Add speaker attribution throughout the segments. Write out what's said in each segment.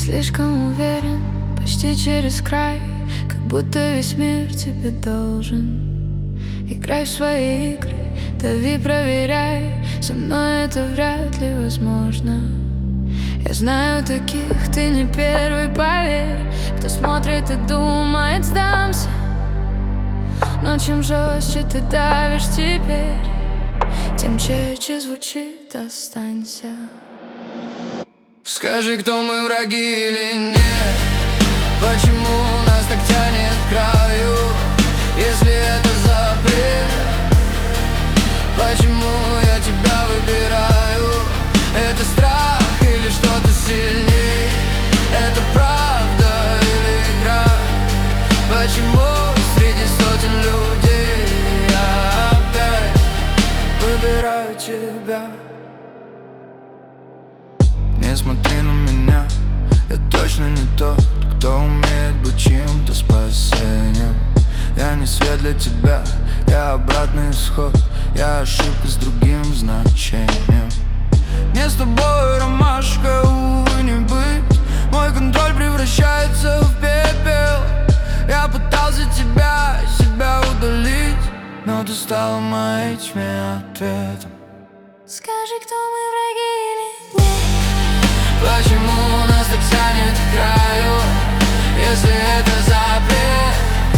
Speaker 1: слишком уверен, почти через край, как будто весь мир тебе должен. Играй в свои игры, дави, проверяй, со мной это вряд ли возможно. Я знаю таких, ты не первый, поверь, кто смотрит и думает, сдамся. Но чем жестче ты давишь теперь, тем чаще звучит «останься».
Speaker 2: Скажи, кто мы, враги или нет? Почему нас так тянет к краю, если это запрет? Почему я тебя выбираю? Это страх или что-то сильнее? Это правда или игра? Почему среди сотен людей я опять выбираю тебя? Не смотри на меня, я точно не тот, кто умеет быть чьим-то спасением. Я не свет для тебя, я обратный исход, я ошибка с другим значением. Мне с тобой, ромашка, увы, не быть. Мой контроль превращается в пепел. Я пытался себя удалить, но ты стала моей тьме ответом.
Speaker 1: Скажи, кто мы, враги или нет?
Speaker 2: Почему нас так тянет к краю, если это запрет?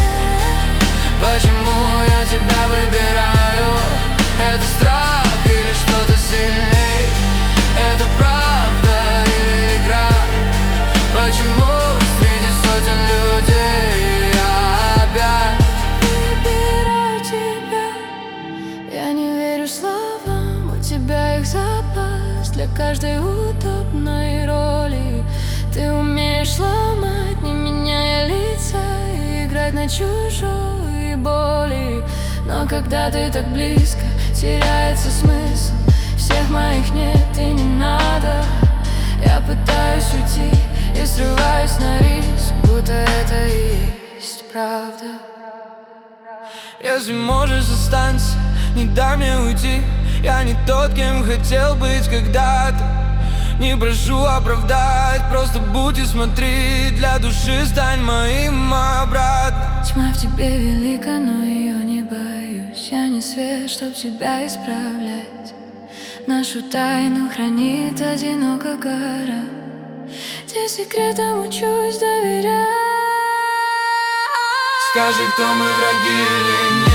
Speaker 2: Почему я тебя выбираю? Это страх или что-то сильнее? Это правда или игра? Почему среди сотен людей я опять
Speaker 1: выбираю тебя? Я не верю словам, у тебя их запас для каждой удобной роли. Ты умеешь ломать, не меняя лица, и играть на чужой боли. Но когда ты так близко, теряется смысл. Всех моих нет и не надо. Я пытаюсь уйти и срываюсь на риск, будто это и есть правда.
Speaker 2: Если можешь, останься, не дай мне уйти. Я не тот, кем хотел быть когда-то. Не прошу оправдать, просто будь и смотри. Для души стань моим обратно.
Speaker 1: Тьма в тебе велика, но ее не боюсь. Я не свет, чтоб тебя исправлять. Нашу тайну хранит одиноко гора, где секретом учусь доверять.
Speaker 2: Скажи, кто мы, враги или нет?